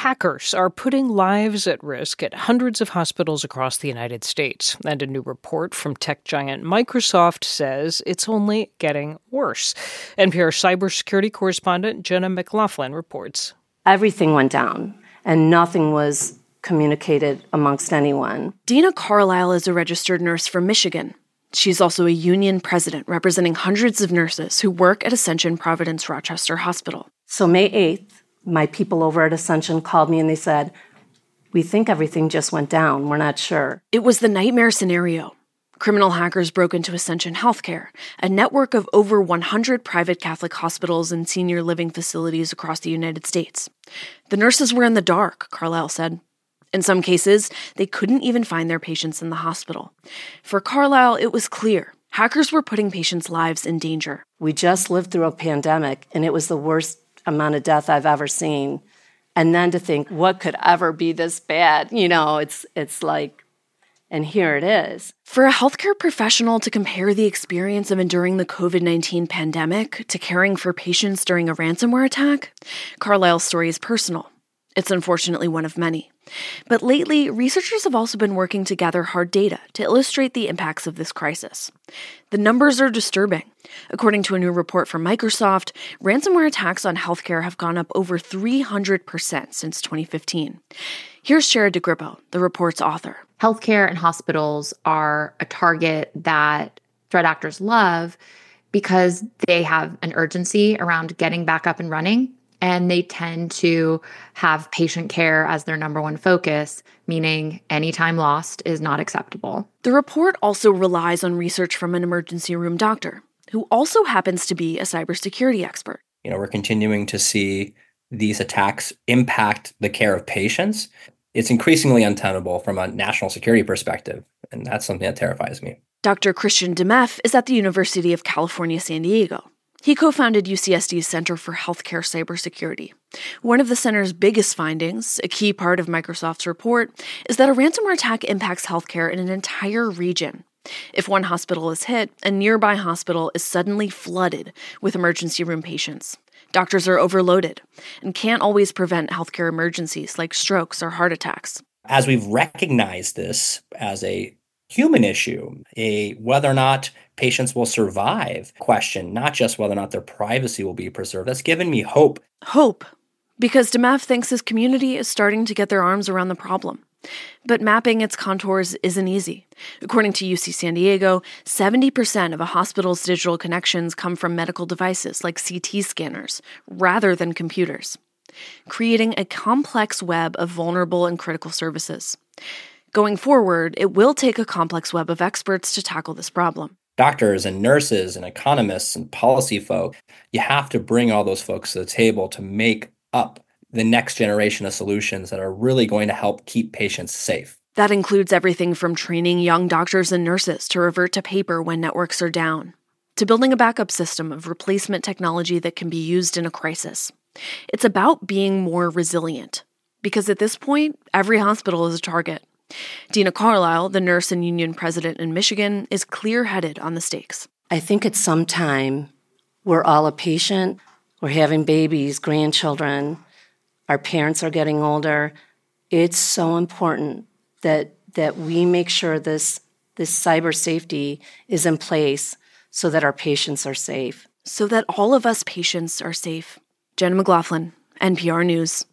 Hackers are putting lives at risk at hundreds of hospitals across the United States. And a new report from tech giant Microsoft says it's only getting worse. NPR cybersecurity correspondent Jenna McLaughlin reports. Everything went down, and nothing was communicated amongst anyone. Dina Carlisle is a registered nurse from Michigan. She's also a union president representing hundreds of nurses who work at Ascension Providence Rochester Hospital. So May 8th, my people over at Ascension called me and they said, "We think everything just went down. We're not sure." It was the nightmare scenario. Criminal hackers broke into Ascension Healthcare, a network of over 100 private Catholic hospitals and senior living facilities across the United States. The nurses were in the dark, Carlisle said. In some cases, they couldn't even find their patients in the hospital. For Carlisle, it was clear. Hackers were putting patients' lives in danger. We just lived through a pandemic, and it was the worst amount of death I've ever seen. And then to think, what could ever be this bad? It's like, and here it is. For a healthcare professional to compare the experience of enduring the COVID-19 pandemic to caring for patients during a ransomware attack, Carlisle's story is personal. It's unfortunately one of many. But lately, researchers have also been working to gather hard data to illustrate the impacts of this crisis. The numbers are disturbing. According to a new report from Microsoft, ransomware attacks on healthcare have gone up over 300% since 2015. Here's Shara DeGrippo, the report's author. Healthcare and hospitals are a target that threat actors love because they have an urgency around getting back up and running. And they tend to have patient care as their number one focus, meaning any time lost is not acceptable. The report also relies on research from an emergency room doctor, who also happens to be a cybersecurity expert. We're continuing to see these attacks impact the care of patients. It's increasingly untenable from a national security perspective, and that's something that terrifies me. Dr. Christian Demeth is at the University of California, San Diego. He co-founded UCSD's Center for Healthcare Cybersecurity. One of the center's biggest findings, a key part of Microsoft's report, is that a ransomware attack impacts healthcare in an entire region. If one hospital is hit, a nearby hospital is suddenly flooded with emergency room patients. Doctors are overloaded and can't always prevent healthcare emergencies like strokes or heart attacks. As we've recognized this as a human issue, a whether or not patients will survive question, not just whether or not their privacy will be preserved. That's given me hope. Hope, because Demeth thinks his community is starting to get their arms around the problem. But mapping its contours isn't easy. According to UC San Diego, 70% of a hospital's digital connections come from medical devices like CT scanners, rather than computers, creating a complex web of vulnerable and critical services. Going forward, it will take a complex web of experts to tackle this problem. Doctors and nurses and economists and policy folk, you have to bring all those folks to the table to make up the next generation of solutions that are really going to help keep patients safe. That includes everything from training young doctors and nurses to revert to paper when networks are down, to building a backup system of replacement technology that can be used in a crisis. It's about being more resilient, because at this point, every hospital is a target. Dina Carlisle, the nurse and union president in Michigan, is clear-headed on the stakes. I think at some time, we're all a patient, we're having babies, grandchildren, our parents are getting older. It's so important that we make sure this cyber safety is in place so that our patients are safe. So that all of us patients are safe. Jenna McLaughlin, NPR News.